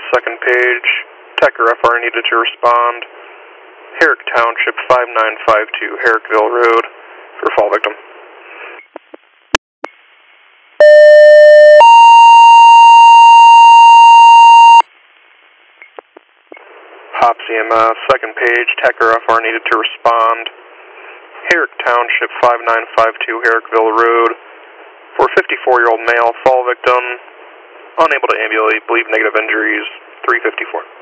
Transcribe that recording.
second page. Tech or FR needed to respond. Herrick Township 5952 Herrickville Road for fall victim. Hops EMS, second page. Tech or FR needed to respond. Herrick Township 5952 Herrickville Road for 54-year-old male fall victim. Unable to ambulate, believe negative injuries, 354.